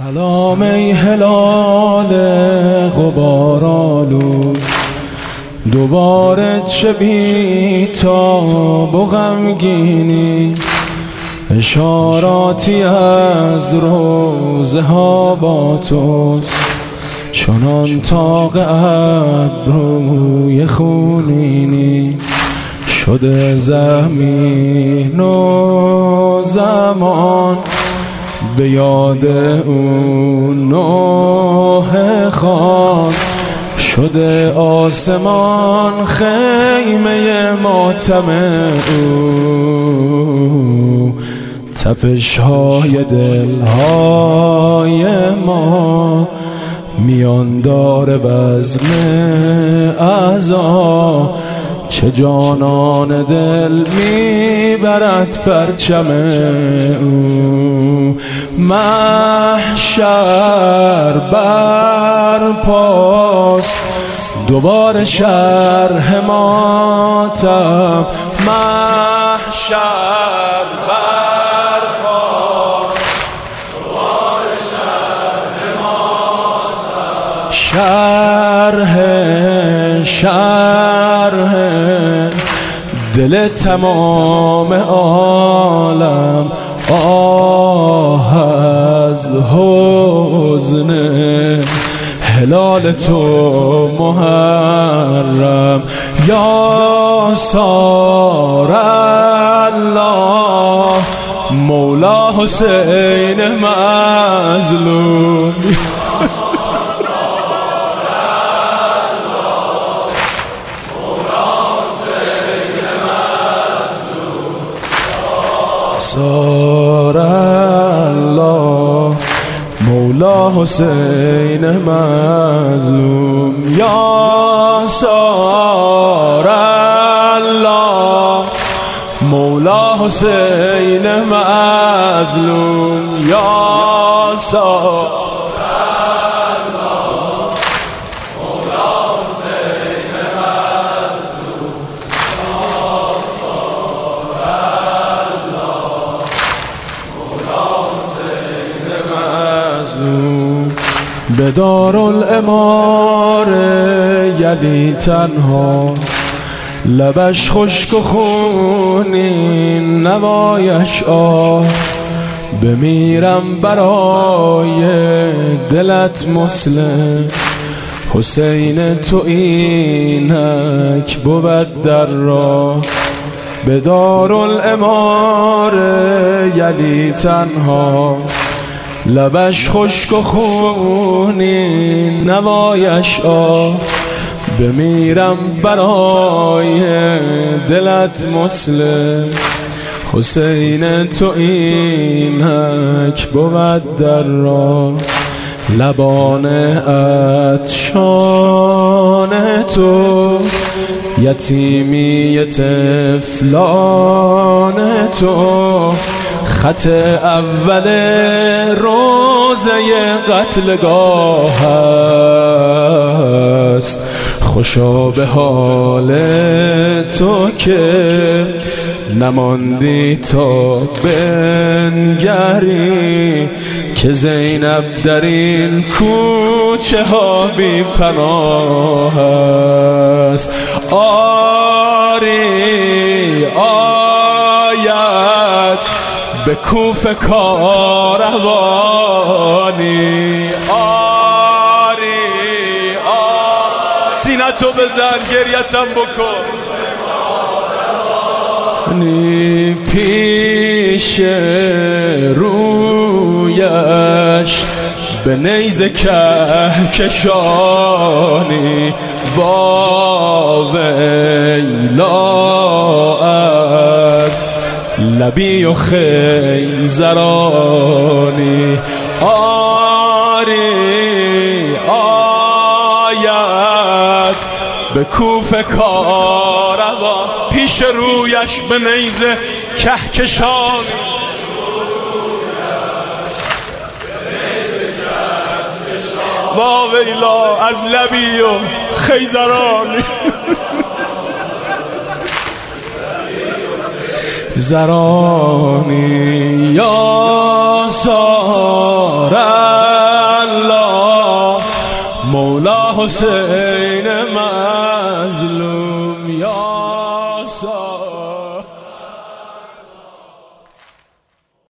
سلام ای هلال غبارآلود، دوباره چه بی‌تاب و غمگینی، اشاراتی از روزه ها با توست، چنان طاق ابروی خونینی، شده زمین و زمان به یاد اون نوح خان، شده آسمان خیمه ماتم او، تپش های دلهای ما میان داره بزم اعضا، چه جانان دل میبرد پرچم او. محشر برپاست دوباره شرح ماتم، محشر برپاست دوباره شرح ماتم، شرح دل تمام عالم، آه از حزن هلال تو محرم، یا سار الله مولا حسین مظلوم، سار الله مولا حسین مظلوم، یا سار الله مولا حسین مظلوم، یا سار به دارالعمار یلی تنها، لبش خشک و خونین نوایش آه، بمیرم برای دلت مسلم، حسین تو اینک بود در راه، به دارالعمار یلی تنها، لبش خشک و خونین نوایش آه، بمیرم برای دلت مسلم، حسین تو اینک بود در راه، لبان عطشان تو، یتیمی طفلان تو، خط اول روزه قتلگاه است، خوشا به حال تو که نماندی تا بنگری، که زینب در این کوچه ها بی پناه است. آری آید به کوفه کاروانی، آری سینتو بزن گریتم بکن، پیش رویش به نیزه کهکشانی، واویلا از لبی و خیزرانی، آری آید به کوفه کاروان، پیش رویش به نیزه کهکشانی، واویلا از لبی و خیزرانی. زرانی یا سارا مولا حسین مظلوم.